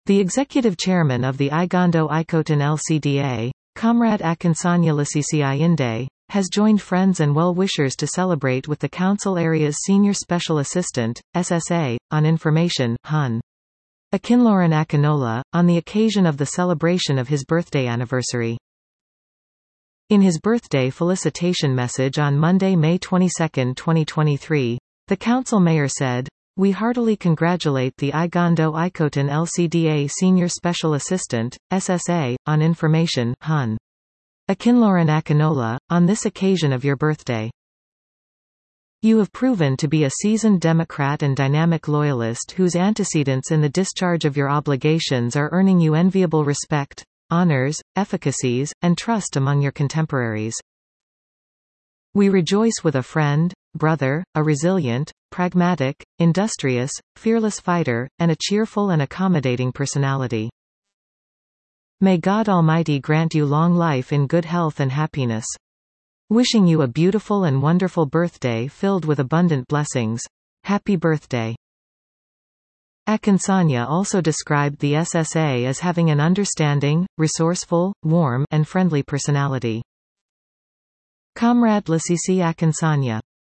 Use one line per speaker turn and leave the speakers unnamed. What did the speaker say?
The executive chairman of the Igondo Ikoton LCDA, Comrade Akinsanya Lasisi Inde, has joined friends and well-wishers to celebrate with the Council Area's Senior Special Assistant, SSA, on Information, Hun. Akinloran Akinola, on the occasion of the celebration of his birthday anniversary. In his birthday felicitation message on Monday, May 22, 2023, the council mayor said, "We heartily congratulate the Igondo Ikoton LCDA Senior Special Assistant, SSA, on Information, Hun. Akinloran Akinola, on this occasion of your birthday. You have proven to be a seasoned Democrat and dynamic loyalist whose antecedents in the discharge of your obligations are earning you enviable respect, honors, efficacies, and trust among your contemporaries. We rejoice with a friend, brother, a resilient, pragmatic, industrious, fearless fighter, and a cheerful and accommodating personality. May God Almighty grant you long life in good health and happiness. Wishing you a beautiful and wonderful birthday filled with abundant blessings. Happy birthday." Akinsanya also described the SSA as having an understanding, resourceful, warm, and friendly personality. Comrade Lasisi Akinsanya.